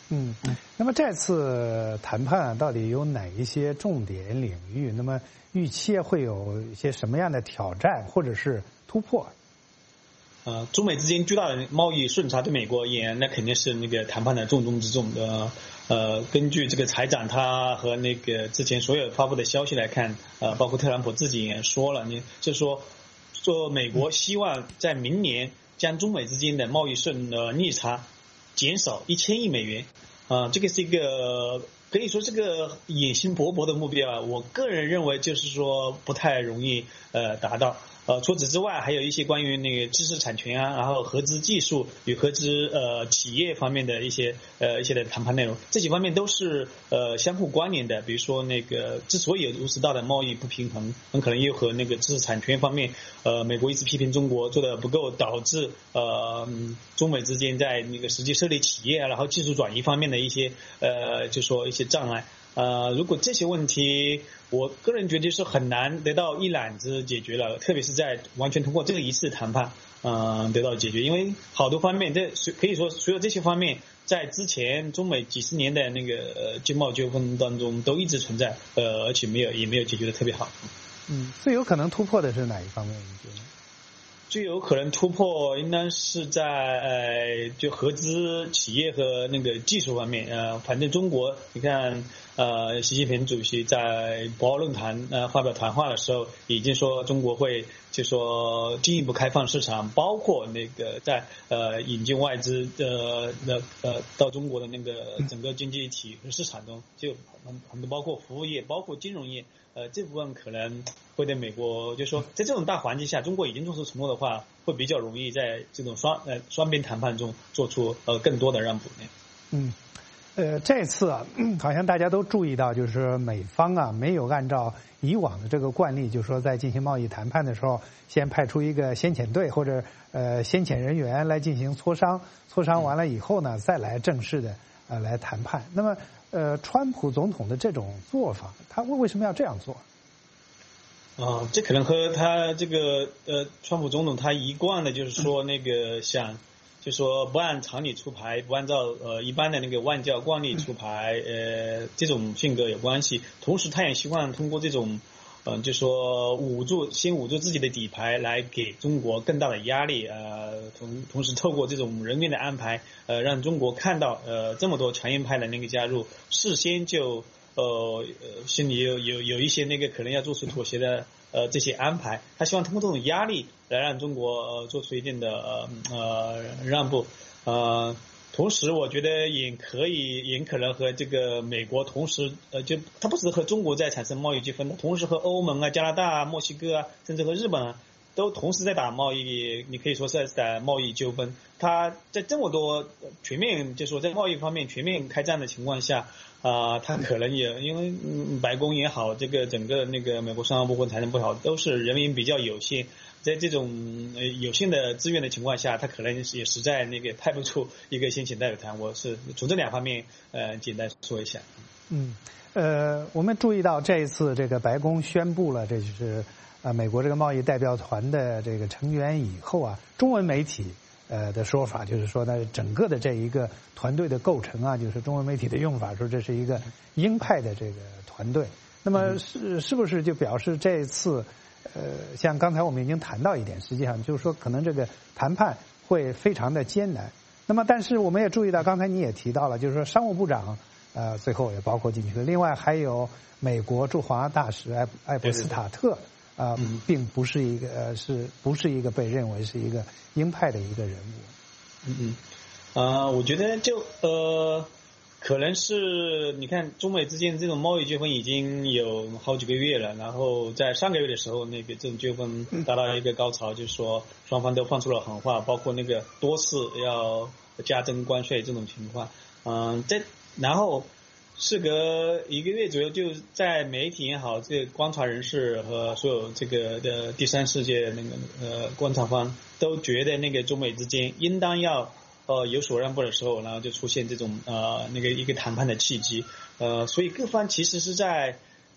那么这次谈判到底有哪一些重点领域？那么预期会有一些什么样的挑战或者是突破？ 中美之间巨大的贸易顺差对美国而言，那肯定是那个谈判的重中之重的。根据这个财长他和那个之前所有发布的消息来看，包括特朗普自己也说了，就是说美国希望在明年将中美之间的贸易逆差减少1000亿美元。这个是一个可以说是个野心勃勃的目标，我个人认为就是说不太容易达到。除此之外，还有一些关于那个知识产权啊，然后合资技术与合资企业方面的一些的谈判内容，这几方面都是相互关联的。比如说那个之所以有如此大的贸易不平衡，很可能又和那个知识产权方面，美国一直批评中国做的不够，导致中美之间在那个实际设立企业啊，然后技术转移方面的一些就说一些障碍。如果这些问题，我个人觉得是很难得到一揽子解决了，特别是在完全通过这个一次谈判，得到解决，因为好多方面，可以说所有这些方面，在之前中美几十年的那个经贸纠纷当中都一直存在，而且也没有解决的特别好。 最有可能突破的是哪一方面？你觉得？ 最有可能突破应当是在就合资企业和那个技术方面。反正中国，你看，习近平主席在博鳌论坛发表谈话的时候，已经说中国会就说进一步开放市场，包括那个在引进外资到中国的那个整个经济体和市场中，就很多包括服务业，包括金融业。这部分可能会对美国，就是说，在这种大环境下，中国已经做出承诺的话，会比较容易在这种双边谈判中做出更多的让步。 这次好像大家都注意到，就是美方没有按照以往的这个惯例，就是说在进行贸易谈判的时候，先派出一个先遣队或者先遣人员来进行磋商，磋商完了以后呢，再来正式的来谈判。那么川普总统的这种做法，他为什么要这样做？ 这可能和他这个川普总统他一贯的就是说那个就说不按常理出牌，不按照一般的那个外交惯例出牌，这种性格有关系。同时，他也希望通过这种就说先捂住自己的底牌，来给中国更大的压力。同时透过这种人员的安排，让中国看到这么多强硬派的那个加入，事先就心里有一些那个可能要做出妥协的这些安排。他希望通过这种压力来让中国做出一定的让步。同时，我觉得也可能和这个美国同时就它不只和中国在产生贸易纠纷，同时和欧盟啊、加拿大啊、墨西哥啊，甚至和日本啊，都同时在打贸易，你可以说是在打贸易纠纷。它在这么多全面，就是说在贸易方面全面开战的情况下，它可能也因为白宫也好，这个整个那个美国商务部或财政部也好，都是人员比较有限。在这种有限的资源的情况下，他可能也实在那个派不出一个先遣代表团。我是从这两方面简单说一下。 我们注意到这一次这个白宫宣布了，这就是美国这个贸易代表团的这个成员以后啊，中文媒体的说法就是说呢，整个的这一个团队的构成啊，就是中文媒体的用法说这是一个鹰派的这个团队。那么是不是就表示这一次？像刚才我们已经谈到一点，实际上就是说，可能这个谈判会非常的艰难。那么，但是我们也注意到，刚才你也提到了，就是说商务部长最后也包括进去了。另外还有美国驻华大使艾伯斯塔特并不是一个不是一个被认为是一个鹰派的一个人物。 我觉得就可能是你看中美之间这种贸易纠纷已经有好几个月了，然后在上个月的时候，那个这种纠纷达到一个高潮，就是说双方都放出了狠话，包括那个多次要加征关税这种情况。然后事隔一个月左右，就在媒体也好，这个观察人士和所有这个的第三世界那个观察方都觉得那个中美之间应当要有所让步的时候，然后就出现这种那个一个谈判的契机。所以各方其实是在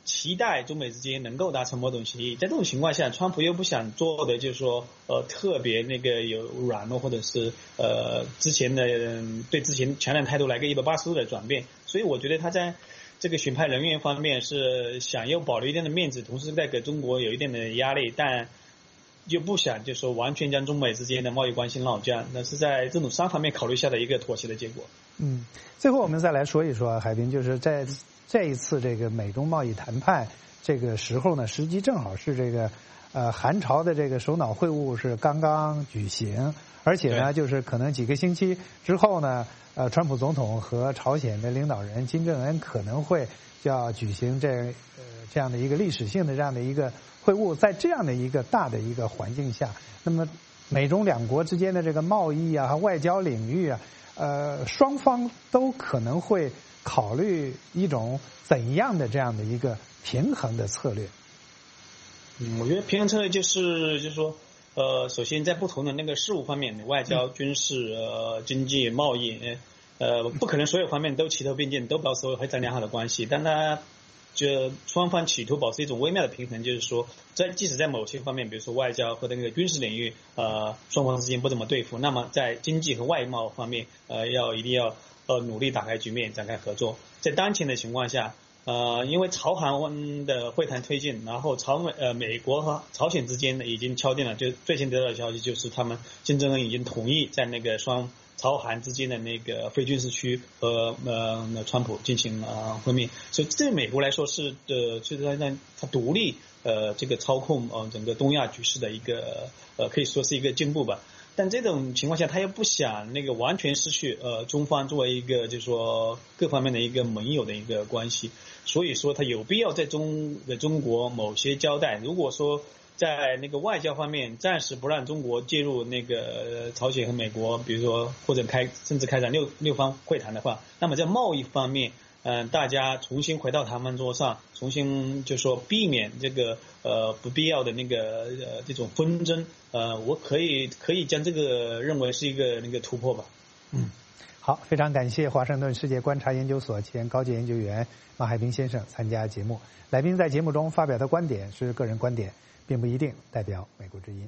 期待中美之间能够达成某种协议。在这种情况下，川普又不想做的就是说特别那个有软弱，或者是之前的对之前强硬态度来个180度的转变。所以我觉得他在这个选派人员方面是想要保留一定的面子，同时在给中国有一定的压力，但又不想就是说完全将中美之间的贸易关系闹僵，那是在这种3方面考虑下的一个妥协的结果。 最后我们再来说一说海滨，就是在这一次这个美中贸易谈判这个时候呢，时机正好是这个韩朝的这个首脑会晤是刚刚举行，而且呢就是可能几个星期之后呢，川普总统和朝鲜的领导人金正恩可能会就要举行这样的一个历史性的这样的一个会晤。在这样的一个大的一个环境下，那么美中两国之间的这个贸易啊和外交领域啊，双方都可能会考虑一种怎样的这样的一个平衡的策略？ 我觉得平衡策略就是说，首先在不同的那个事务方面，外交、军事、经济、贸易，不可能所有方面都齐头并进，都保持非常良好的关系，但它就双方企图保持一种微妙的平衡，就是说，即使在某些方面，比如说外交或者那个军事领域，双方之间不怎么对付，那么在经济和外贸方面，一定要努力打开局面，展开合作。在当前的情况下，因为朝韩的会谈推进，然后美国和朝鲜之间呢已经敲定了，就最新得到的消息就是他们金正恩已经同意在那个朝韩之间的那个非军事区和川普进行会面，所以对美国来说是让他独立这个操控整个东亚局势的一个可以说是一个进步吧。但这种情况下，他又不想那个完全失去中方作为一个就是说各方面的一个盟友的一个关系，所以说他有必要在中国某些交代。如果说在那个外交方面暂时不让中国介入那个朝鲜和美国，比如说或者甚至开展六方会谈的话，那么在贸易方面，大家重新回到谈判桌上，重新就说避免这个不必要的那个这种纷争，我可以将这个认为是一个那个突破吧。 好，非常感谢华盛顿世界观察研究所前高级研究员马海滨先生参加节目。来宾在节目中发表的观点是个人观点，并不一定代表美国之音。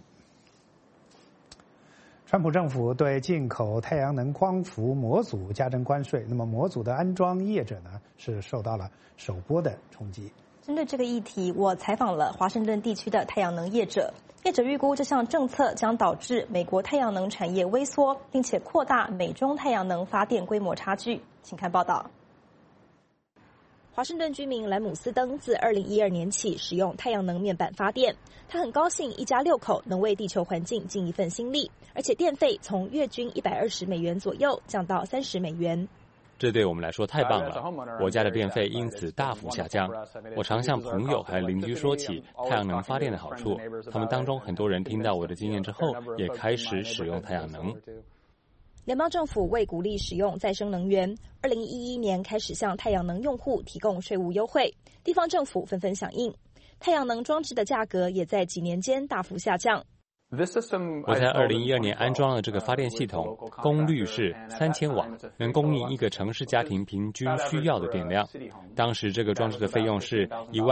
川普政府对进口太阳能光伏模组加征关税，那么模组的安装业者呢是受到了首波的冲击。 针对这个议题，我采访了华盛顿地区的太阳能业者，业者预估这项政策将导致美国太阳能产业萎缩，并且扩大美中太阳能发电规模差距。请看报道。华盛顿居民兰姆斯登自2012年起使用太阳能面板发电，他很高兴一家6口能为地球环境尽一份心力，而且电费从月均$120左右降到$30。 这对我们来说太棒了，我家的电费因此大幅下降。我常向朋友还有邻居说起太阳能发电的好处，他们当中很多人听到我的经验之后，也开始使用太阳能。 联邦政府为鼓励使用再生能源，2011年开始向太阳能用户提供税务优惠，地方政府纷纷响应，太阳能装置的价格也在几年间大幅下降。 我在2012年安装了这个发电系统，功率是3000瓦，能供应一个城市家庭平均需要的电量。当时这个装置的费用是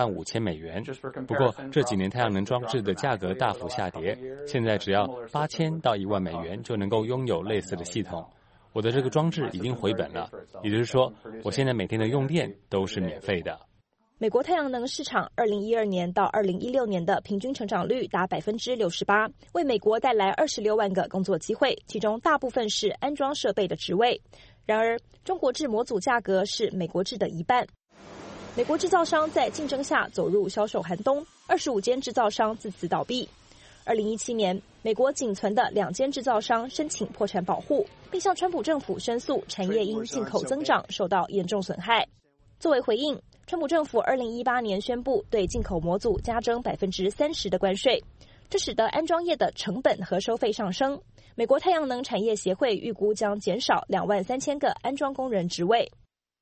$15,000，不过这几年太阳能装置的价格大幅下跌，现在只要$8000到$10,000就能够拥有类似的系统。我的这个装置已经回本了，也就是说，我现在每天的用电都是免费的。 美国太阳能市场2012年到2016年的平均成长率达68%，为美国带来26万个工作机会，其中大部分是安装设备的职位。然而，中国制模组价格是美国制的一半。美国制造商在竞争下走入销售寒冬，25间制造商自此倒闭。2017年，美国仅存的2间制造商申请破产保护，并向川普政府申诉产业因进口增长受到严重损害。作为回应，川普政府2018年宣布对进口模组加征30%的关税，这使得安装业的成本和收费上升。美国太阳能产业协会预估将减少23000个安装工人职位。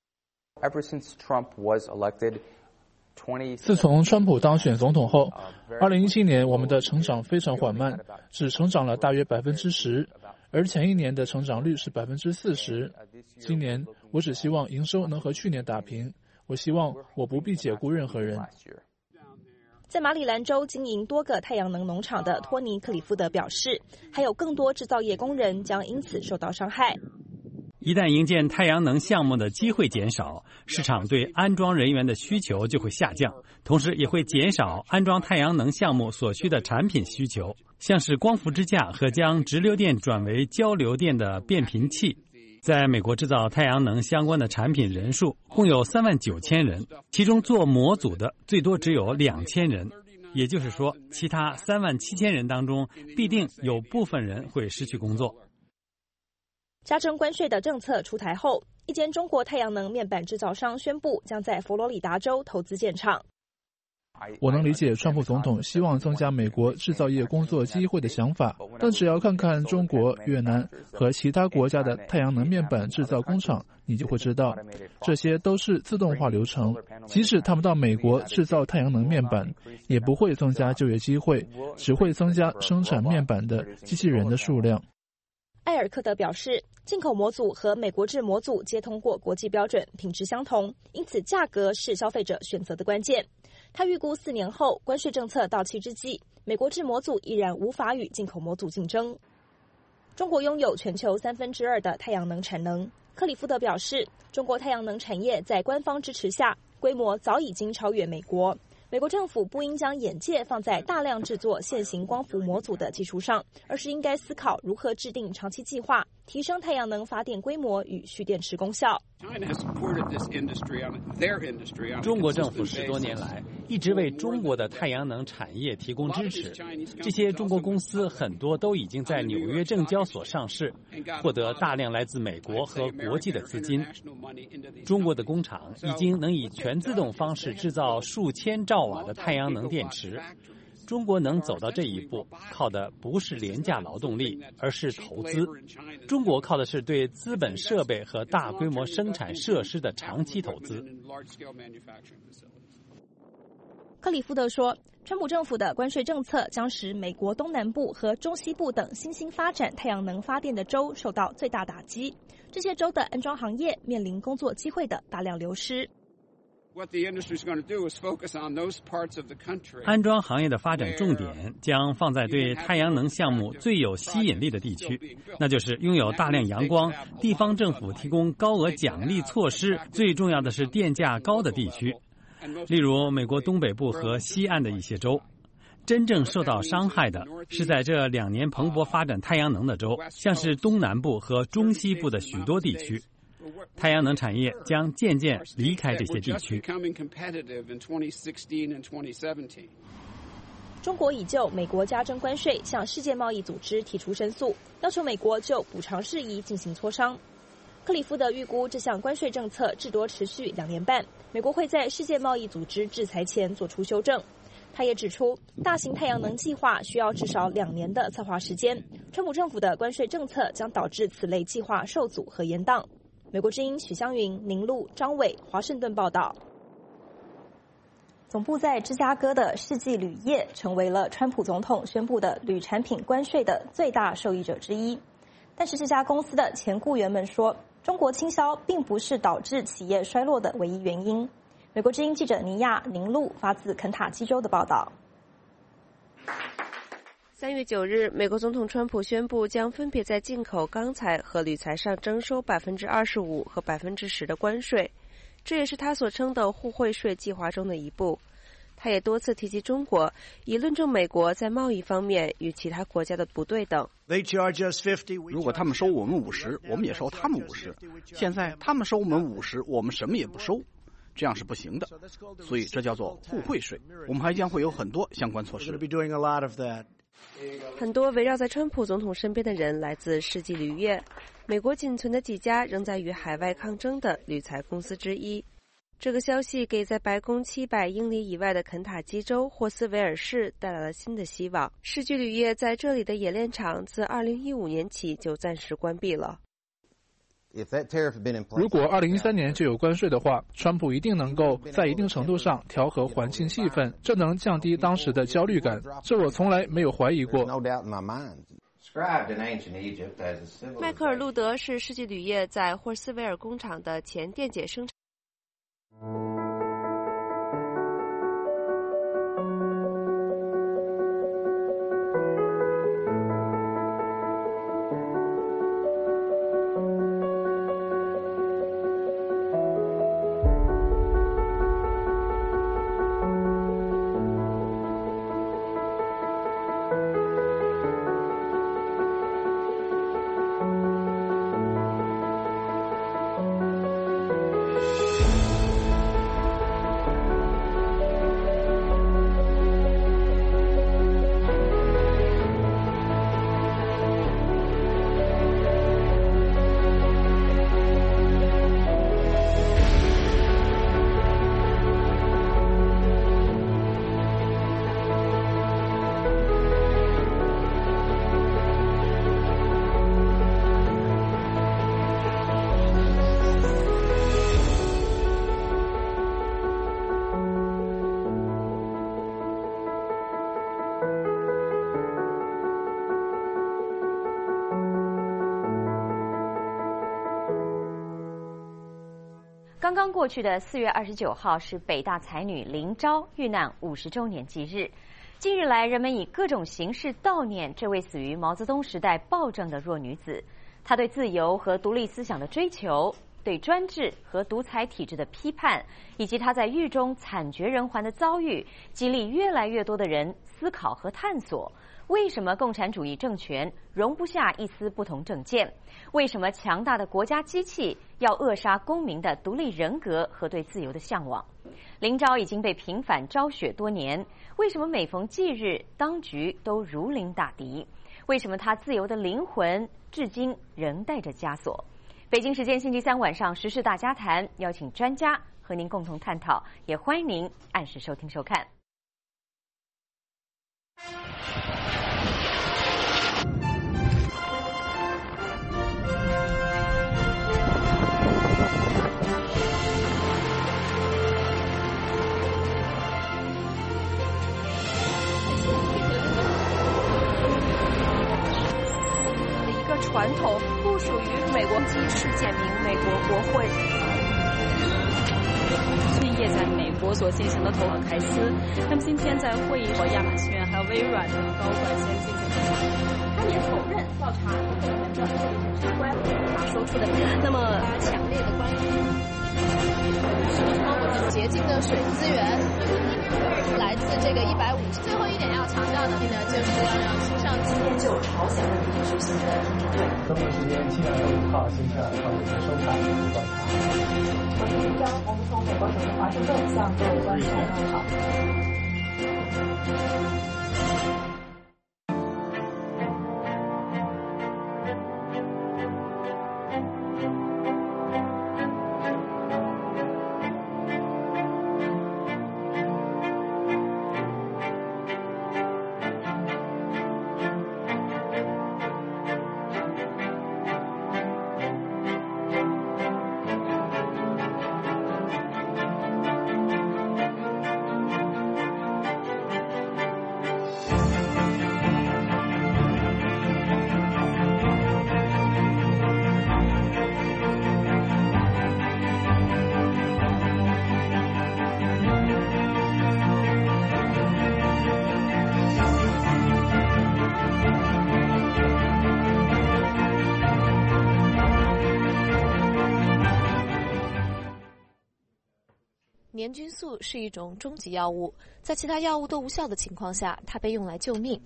自从川普当选总统后，2017年我们的成长非常缓慢，只成长了大约10%，而前一年的成长率是40%。今年我只希望营收能和去年打平。 我希望我不必解雇任何人。 在马里兰州经营多个太阳能农场的托尼·克里夫德表示，还有更多制造业工人将因此受到伤害。 一旦营建太阳能项目的机会减少，市场对安装人员的需求就会下降，同时也会减少安装太阳能项目所需的产品需求，像是光伏支架和将直流电转为交流电的变频器。在美国制造太阳能相关的产品人数共有39000人，其中做模组的最多只有2000人，也就是说，其他37000人当中必定有部分人会失去工作。 加征关税的政策出台后，一间中国太阳能面板制造商宣布将在佛罗里达州投资建厂。 我能理解川普总统希望增加美国制造业工作机会的想法，但只要看看中国、越南和其他国家的太阳能面板制造工厂，你就会知道，这些都是自动化流程。即使他们到美国制造太阳能面板，也不会增加就业机会，只会增加生产面板的机器人的数量。 埃尔克德表示，进口模组和美国制模组皆通过国际标准，品质相同，因此价格是消费者选择的关键。他预估4年后，关税政策到期之际，美国制模组依然无法与进口模组竞争。中国拥有全球2/3的太阳能产能。克里夫德表示，中国太阳能产业在官方支持下，规模早已经超越美国。美国政府不应将眼界放在大量制作现行光伏模组的基础上，而是应该思考如何制定长期计划，提升太阳能发电规模与蓄电池功效。 中国政府10多年来一直为中国的太阳能产业提供支持，这些中国公司很多都已经在纽约证交所上市，获得大量来自美国和国际的资金。中国的工厂已经能以全自动方式制造数千兆瓦的太阳能电池。中国能走到这一步，靠的不是廉价劳动力，而是投资。中国靠的是对资本设备和大规模生产设施的长期投资。 克里夫德说，川普政府的关税政策将使美国东南部和中西部等新兴发展太阳能发电的州受到最大打击，这些州的安装行业面临工作机会的大量流失。 安装行业的发展重点将放在对太阳能项目最有吸引力的地区，那就是拥有大量阳光、地方政府提供高额奖励措施，最重要的是电价高的地区，例如美国东北部和西岸的一些州。真正受到伤害的是在这2年蓬勃发展太阳能的州，像是东南部和中西部的许多地区。太阳能产业将渐渐离开这些地区。 中国已就美国加征关税向世界贸易组织提出申诉，要求美国就补偿事宜进行磋商。克里夫德预估这项关税政策至多持续2年半，美国会在世界贸易组织制裁前做出修正。他也指出，大型太阳能计划需要至少2年的策划时间，川普政府的关税政策将导致此类计划受阻和延宕。美国之音许湘云、宁路、张伟，华盛顿报道。总部在芝加哥的世纪铝业成为了川普总统宣布的铝产品关税的最大受益者之一。但是这家公司的前雇员们说，中国倾销并不是导致企业衰落的唯一原因。美国之音记者尼亚、宁路发自肯塔基州的报道。 3月9日，美国总统川普宣布将分别在进口钢材和铝材上征收25%和10%的关税，这也是他所称的互惠税计划中的一步。他也多次提及中国，以论证美国在贸易方面与其他国家的不对等。 如果他们收我们50%，我们也收他们50%。现在他们收我们50%，我们什么也不收，这样是不行的。所以这叫做互惠税。我们还将会有很多相关措施。 很多围绕在川普总统身边的人来自世纪铝业，美国仅存的几家仍在与海外抗争的铝材公司之一。这个消息给在白宫700英里以外的肯塔基州霍斯维尔市带来了新的希望。世纪铝业在这里的冶炼厂自2015年起就暂时关闭了。 如果2013年就有关税的话，川普一定能够在一定程度上调和环境气氛，这能降低当时的焦虑感，这我从来没有怀疑过。 迈克尔·路德是世纪铝业在霍斯维尔工厂的前电解生产。 刚刚过去的4月29号是北大才女林昭遇难50周年忌日。近日来，人们以各种形式悼念这位死于毛泽东时代暴政的弱女子。她对自由和独立思想的追求，对专制和独裁体制的批判，以及她在狱中惨绝人寰的遭遇，激励越来越多的人思考和探索。为什么共产主义政权容不下一丝不同政见？为什么强大的国家机器要扼杀公民的独立人格和对自由的向往？林昭已经被平反昭雪多年，为什么每逢忌日，当局都如临大敌？为什么他自由的灵魂至今仍带着枷锁？北京时间星期三晚上时事大家谈，邀请专家和您共同探讨，也欢迎您按时收听收看。 传统不属于美国机事件名美国国会。最夜在美国所进行的投票开司，他们今天在会议和亚马逊还有微软的高管先进行谈话。 他也否认调查和人的相关他说出的那么强烈的关系。 洁净的水资源来自这个150。最后一点要强调的呢，就是要让青少年就朝鲜问题举行的中国队。 中国时间7月6号星期二，欢迎收看《观察》。 我是林昭，我们从美国首都华盛顿向各位观众问好。 年菌素是一种终极药物，在其他药物都无效的情况下，它被用来救命。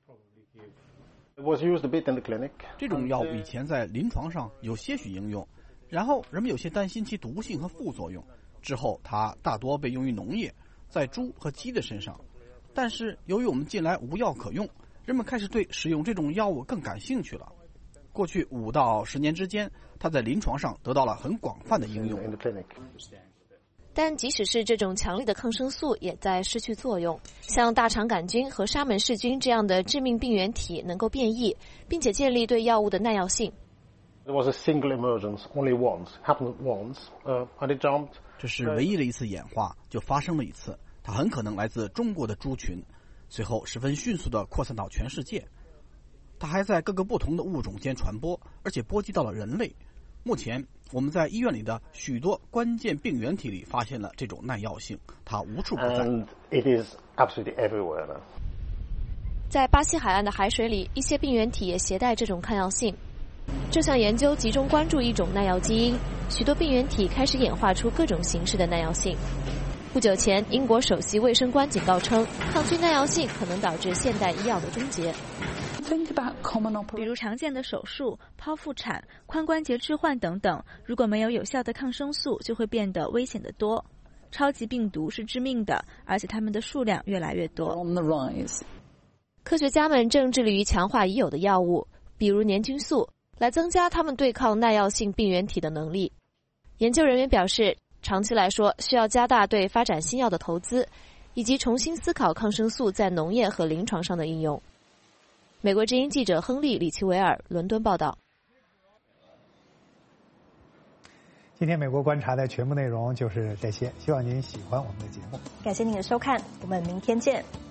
这种药物以前在临床上有些许应用，然后人们有些担心其毒性和副作用，之后它大多被用于农业，在猪和鸡的身上。但是由于我们近来无药可用，人们开始对使用这种药物更感兴趣了。过去5到10年之间，它在临床上得到了很广泛的应用。 但即使是这种强力的抗生素也在失去作用，像大肠杆菌和沙门氏菌这样的致命病原体能够变异，并且建立对药物的耐药性。 这是唯一的一次演化，就发生了一次，它很可能来自中国的猪群，随后十分迅速地扩散到全世界。它还在各个不同的物种间传播，而且波及到了人类。目前我们在医院里的许多关键病原体里发现了这种耐药性，它无处不在。 It is absolutely everywhere. 在巴西海岸的海水里，一些病原体也携带这种抗药性。这项研究集中关注一种耐药基因，许多病原体开始演化出各种形式的耐药性。不久前，英国首席卫生官警告称，抗菌耐药性可能导致现代医药的终结。 比如常见的手术、剖腹产、髋关节置换等等，如果没有有效的抗生素，就会变得危险得多。超级病毒是致命的，而且它们的数量越来越多。 科学家们正致力于强化已有的药物，比如粘菌素，来增加它们对抗耐药性病原体的能力。研究人员表示，长期来说需要加大对发展新药的投资，以及重新思考抗生素在农业和临床上的应用。美国之音记者亨利·里奇维尔伦敦报道。 今天美国观察的全部内容就是这些，希望您喜欢我们的节目。 感谢您的收看，我们明天见。